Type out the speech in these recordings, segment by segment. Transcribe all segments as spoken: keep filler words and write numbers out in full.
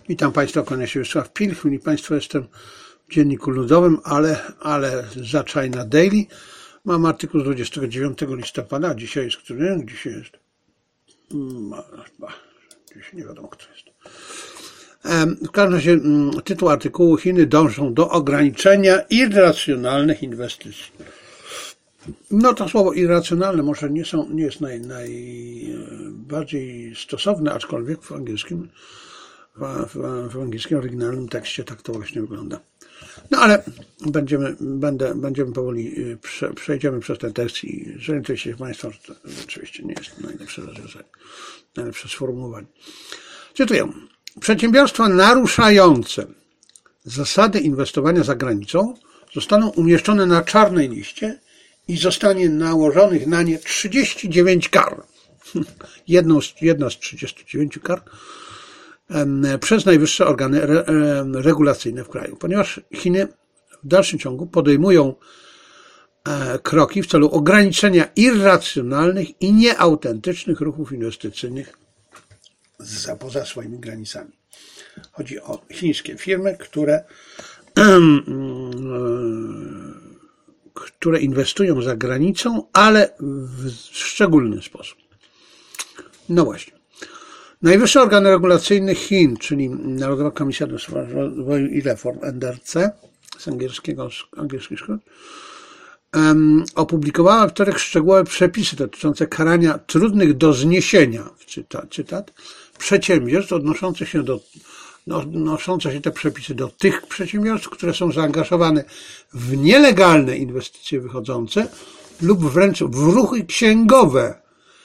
Witam Państwa, kłania się Wiesław Pilch. Szanowni Państwo, jestem w Dzienniku Ludowym, ale, ale za China Daily. Mam artykuł z dwudziestego dziewiątego listopada. Dzisiaj jest który? Dzisiaj jest... Dzisiaj nie wiadomo, kto jest. W każdym razie tytuł artykułu: Chiny dążą do ograniczenia irracjonalnych inwestycji. No to słowo irracjonalne może nie, są, nie jest naj, najbardziej stosowne, aczkolwiek w angielskim, w, w, w angielskim oryginalnym tekście tak to właśnie wygląda. No ale będziemy, będę, będziemy powoli, prze, przejdziemy przez ten tekst i zorientujcie się Państwo, że to oczywiście nie jest najlepsze rozwiązanie, najlepsze sformułowanie. Cytuję. Przedsiębiorstwa naruszające zasady inwestowania za granicą zostaną umieszczone na czarnej liście i zostanie nałożonych na nie trzydzieści dziewięć kar. Jedną z, jedna z trzydziestu dziewięciu kar przez najwyższe organy re, regulacyjne w kraju, ponieważ Chiny w dalszym ciągu podejmują kroki w celu ograniczenia irracjonalnych i nieautentycznych ruchów inwestycyjnych za, poza swoimi granicami. Chodzi o chińskie firmy, które które inwestują za granicą, ale w szczególny sposób. No właśnie. Najwyższe organy regulacyjne Chin, czyli Narodowa Komisja do Spraw Rozwoju i Reform, N D R C, z angielskiego, z angielskich skrót, um, opublikowała wtorek szczegółowe przepisy dotyczące karania trudnych do zniesienia, cytat, cytat przedsiębiorstw odnoszących się do odnoszące się te przepisy do tych przedsiębiorstw, które są zaangażowane w nielegalne inwestycje wychodzące lub wręcz w ruchy księgowe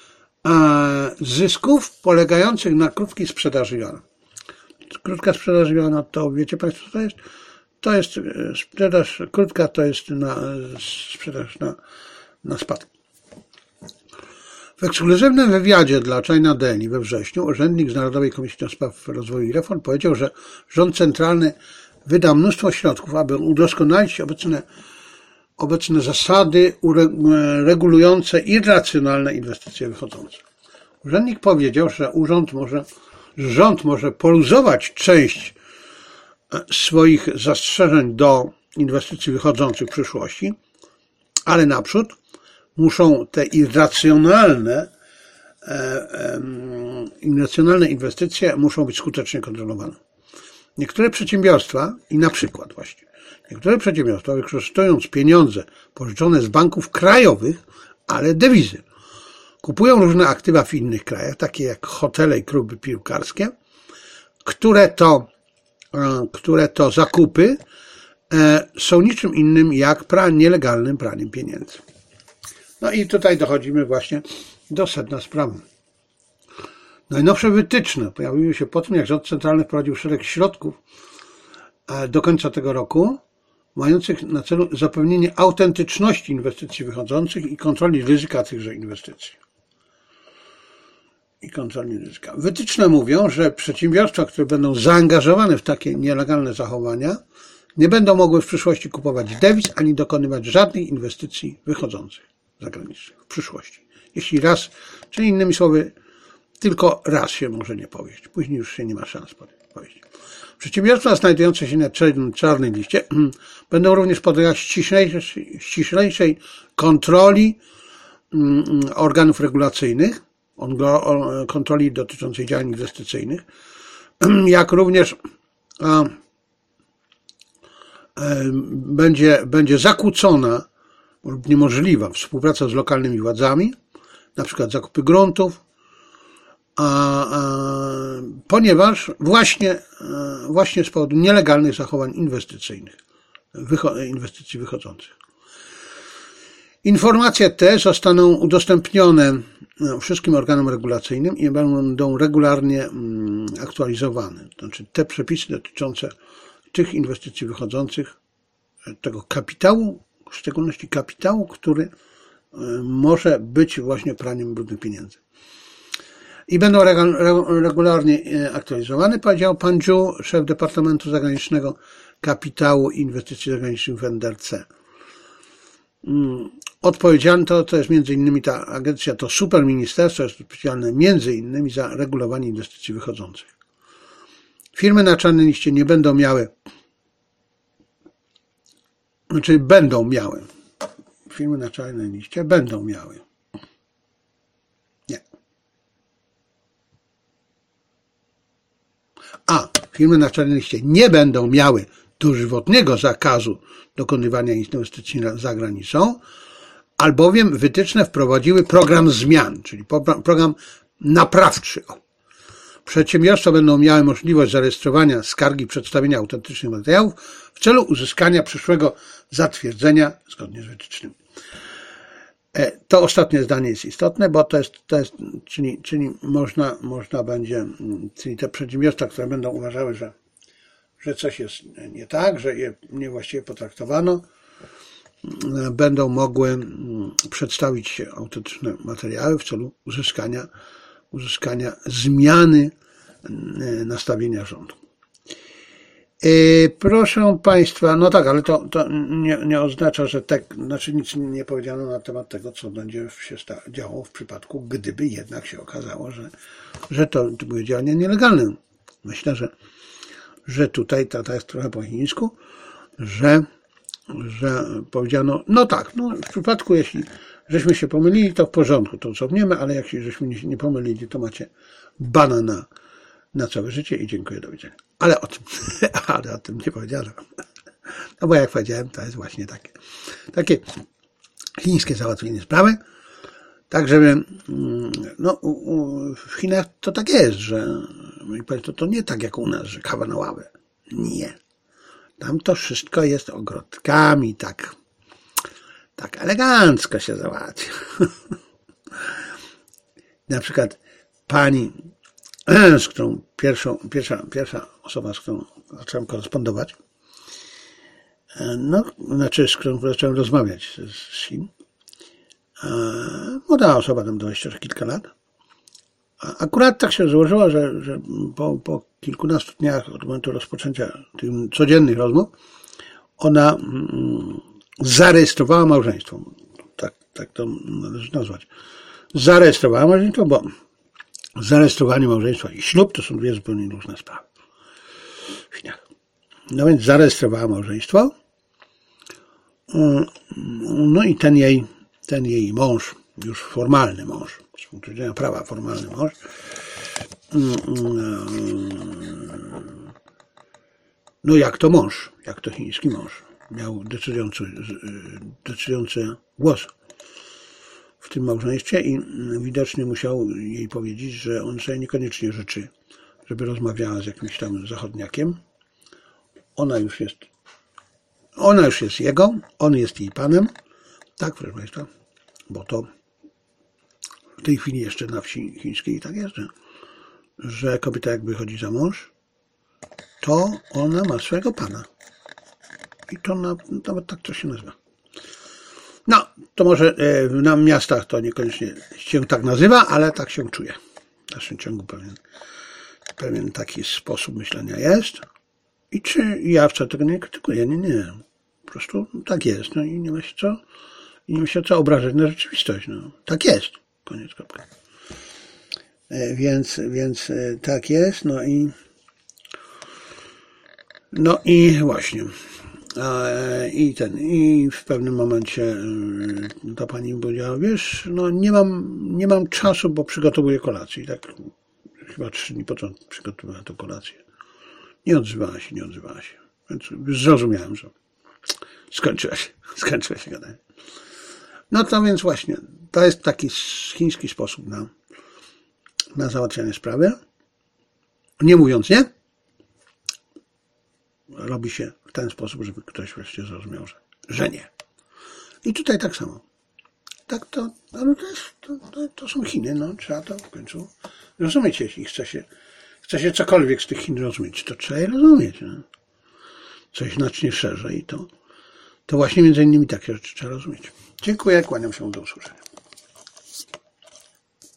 zysków polegających na krótkiej sprzedaży juana. Krótka sprzedaż juana to wiecie Państwo, co to jest? To jest sprzedaż, krótka to jest na, sprzedaż na, na spadki. W ekskluzywnym wywiadzie dla China Daily we wrześniu urzędnik z Narodowej Komisji do Spraw Rozwoju i Reform powiedział, że rząd centralny wyda mnóstwo środków, aby udoskonalić obecne, obecne zasady regulujące irracjonalne inwestycje wychodzące. Urzędnik powiedział, że urząd może, że rząd może poluzować część swoich zastrzeżeń do inwestycji wychodzących w przyszłości, ale naprzód muszą te irracjonalne, e, e, irracjonalne inwestycje muszą być skutecznie kontrolowane. Niektóre przedsiębiorstwa, i na przykład właśnie, niektóre przedsiębiorstwa wykorzystując pieniądze pożyczone z banków krajowych, ale dewizy, kupują różne aktywa w innych krajach, takie jak hotele i kluby piłkarskie, które to, e, które to zakupy e, są niczym innym jak pra, nielegalnym praniem pieniędzy. No i tutaj dochodzimy właśnie do sedna sprawy. Najnowsze wytyczne pojawiły się po tym, jak rząd centralny wprowadził szereg środków do końca tego roku, mających na celu zapewnienie autentyczności inwestycji wychodzących i kontroli ryzyka tychże inwestycji. I kontroli ryzyka. Wytyczne mówią, że przedsiębiorstwa, które będą zaangażowane w takie nielegalne zachowania, nie będą mogły w przyszłości kupować dewiz ani dokonywać żadnych inwestycji wychodzących zagranicznych w przyszłości. Jeśli raz, czyli innymi słowy, tylko raz się może nie powieść. Później już się nie ma szans powieść. Przedsiębiorstwa znajdujące się na czarnej liście będą również podlegać ściślejszej, ściślejszej kontroli organów regulacyjnych, kontroli dotyczącej działań inwestycyjnych, jak również a, będzie, będzie zakłócona lub niemożliwa współpraca z lokalnymi władzami, na przykład zakupy gruntów, a, a, ponieważ właśnie, właśnie z powodu nielegalnych zachowań inwestycyjnych, wycho, inwestycji wychodzących. Informacje te zostaną udostępnione wszystkim organom regulacyjnym i będą regularnie aktualizowane. To znaczy te przepisy dotyczące tych inwestycji wychodzących, tego kapitału, w szczególności kapitału, który może być właśnie praniem brudnych pieniędzy. I będą regularnie aktualizowane, powiedział pan Zhu, szef Departamentu Zagranicznego Kapitału i Inwestycji Zagranicznych w N D R C. Odpowiedzialne to, to jest między innymi ta agencja, to superministerstwo jest odpowiedzialne między innymi za regulowanie inwestycji wychodzących. Firmy na czarnej liście nie będą miały, znaczy będą miały, firmy na czarnej liście będą miały. Nie. A firmy na czarnej liście nie będą miały dożywotniego zakazu dokonywania inwestycji za granicą, albowiem wytyczne wprowadziły program zmian, czyli program naprawczy. Przedsiębiorstwa będą miały możliwość zarejestrowania skargi, przedstawienia autentycznych materiałów w celu uzyskania przyszłego zatwierdzenia zgodnie z wytycznymi. To ostatnie zdanie jest istotne, bo to jest, to jest czyli, czyli można, można będzie, czyli te przedsiębiorstwa, które będą uważały, że, że coś jest nie tak, że je niewłaściwie potraktowano, będą mogły przedstawić autentyczne materiały w celu uzyskania, uzyskania zmiany nastawienia rządu. Proszę Państwa, no tak, ale to, to nie, nie oznacza, że tak, znaczy nic nie powiedziano na temat tego, co będzie się działo w przypadku, gdyby jednak się okazało, że, że to, to były działania nielegalne. Myślę, że, że tutaj to, to jest trochę po chińsku, że, że powiedziano, no tak, no w przypadku, jeśli żeśmy się pomylili, to w porządku, to cofniemy, ale jak się żeśmy nie pomylili, to macie bana na, na całe życie i dziękuję, do widzenia. Ale o tym, ale o tym nie powiedziałem. No bo jak powiedziałem, to jest właśnie takie, takie chińskie załatwienie sprawy. Tak, żeby, no w Chinach to tak jest, że to, to nie tak jak u nas, że kawa na ławę. Nie. Tam to wszystko jest ogrodkami, tak, tak elegancko się załatwia. Na przykład pani, z którą pierwszą, pierwsza, pierwsza osoba, z którą zacząłem korespondować, no, znaczy z którą zacząłem rozmawiać z Chin, młoda osoba, tam dwadzieścia kilka lat, akurat tak się złożyło, że, że po, po kilkunastu dniach od momentu rozpoczęcia tych codziennych rozmów, ona zarejestrowała małżeństwo. Tak, tak to należy nazwać. Zarejestrowała małżeństwo, bo zarejestrowanie małżeństwa i ślub to są dwie zupełnie różne sprawy w Chinach. No więc zarejestrowała małżeństwo. No i ten jej, ten jej mąż, już formalny mąż, z punktu widzenia prawa formalny mąż, no jak to mąż, jak to chiński mąż, miał decydujący, decydujący głos w tym małżeństwie i widocznie musiał jej powiedzieć, że on sobie niekoniecznie życzy, żeby rozmawiała z jakimś tam zachodniakiem. Ona już jest, ona już jest jego, on jest jej panem. Tak, proszę Państwa, bo to w tej chwili jeszcze na wsi chińskiej tak jest, że, że kobieta jak wychodzi za mąż, to ona ma swojego pana. I to nawet tak to się nazywa. No, to może na miastach to niekoniecznie się tak nazywa, ale tak się czuje. W dalszym ciągu pewien, pewien taki sposób myślenia jest. I czy ja wcale tego nie krytykuję? Nie, nie. Po prostu tak jest. No i nie ma się co, i nie ma się co obrażać na rzeczywistość. No, tak jest. Koniec, kropka. Więc, więc tak jest. No i no i właśnie. I ten, i w pewnym momencie ta pani powiedziała, wiesz, no nie mam, nie mam czasu, bo przygotowuję kolację. I tak chyba trzy dni potem przygotowywała tę kolację. Nie odzywała się, nie odzywała się. Więc już zrozumiałem, że skończyła się, skończyła się gadanie. No to więc właśnie, to jest taki chiński sposób na, na załatwianie sprawy. Nie mówiąc nie, robi się w ten sposób, żeby ktoś wreszcie zrozumiał, że, że nie. I tutaj tak samo. Tak to, ale to, jest, to, to, to są Chiny, no trzeba to w końcu rozumieć, jeśli chce się, chce się cokolwiek z tych Chin rozumieć, to trzeba je rozumieć. No. Coś znacznie szerzej, to, to właśnie między innymi takie rzeczy trzeba rozumieć. Dziękuję, kłaniam się, do usłyszenia.